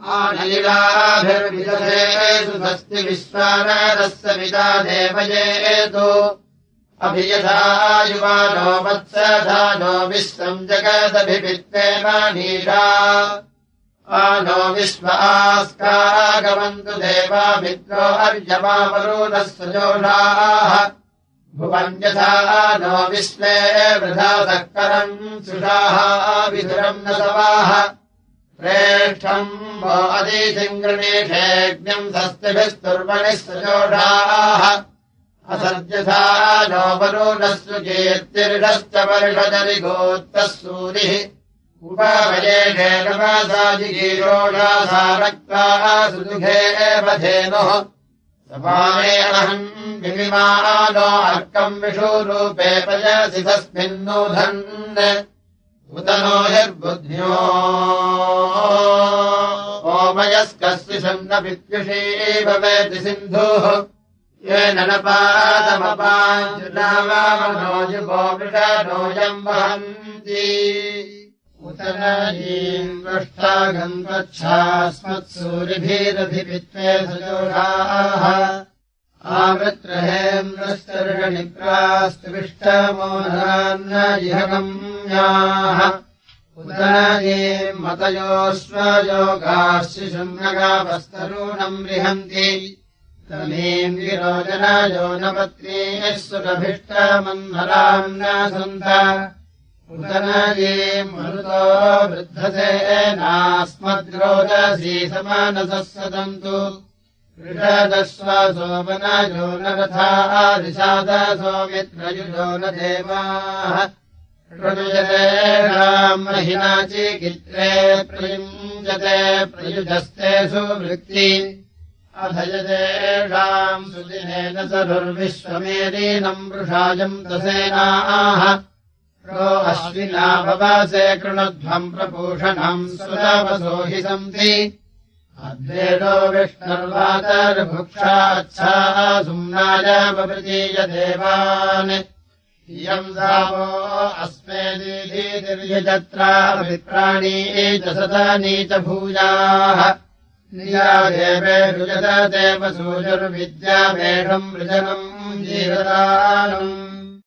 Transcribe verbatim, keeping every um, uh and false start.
आनलिलाभिर्विदधेषु स्वस्ति विश्वानरस्य विदा देवयेतु अभियथा युवानो वत्सधानो विश्वम् जगदभिवित्तेमानीषा आनो विश्वास्कागमन्तु देवा मित्रो अर्यमावरुणः सजोषाः भुवन् यथा नो विश्वे वृथा सक्करम् सुषाः विधुरम् न सवाः प्रेष्ठम् वो अदीशिम् गृणीषेऽग्निम् सस्तिभिस्तुर्वणिः सजोषाः असद्यथा नो वरुणस्तु कीर्तिर्षश्च वर्षजरिगोत्तः सूरिः उपवयेषे नमसाजिगीरोषासा रक्ताः सुदुघे एव धेनुः समानेऽहम् विमिमानो अर्कम् विषुरूपे पयसि तस्मिन्नूधन् उत नो हिर्बुद्ध्यो ओमयस्कस्य सन्नपित्युषी भवेति सिन्धुः येन न पादमपाञ्जुनावामनोजुगो वृषणोऽयम् वहन्ति उत नयीम् पृष्ठागम् गच्छास्मत्सूरिभिरभिपित्वे सजोषाः आवृत्रहेन्द्रस्तर्षणिप्रास्त्विष्टमोहान्नजिहगम्याः उत नयीम् मतयोऽश्वयोगाः शिशुम्नगावस्तरूणम् रिहन्ति तमीम् विरोचनायो न पत्नीः सुरभिष्टमन्मराम् न सन्त उत नयीम् मरुतो वृद्धसेनास्मद्रोदसी समानसः सदन्तु वृषदश्वासोपनायो न रथादिशादसो मित्रयुजो न देवाः ऋजुयतेषाम् महिना चिकित्रे प्रयुञ्जते प्रयुजस्ते सुवृत्ति अधयतेषाम् सुदिनेन सरुर्विश्वमेदीनम् वृषायम् दसेनाः प्रो अश्विना भवासे कृणध्वम् प्रपूषणम् सुरवसो हि सन्ति अद्वेदो विष्णुर्वातर्भुक्षाच्छाः सुम्नाय बभृतीय देवान् इयम् सावो अस्मे दीधीतिर्यजत्राभिप्राणी च सदानी च भूयाः निया देवे रुजत देवसूजुर्विद्यामेषम् वृजनम् जीवदानम्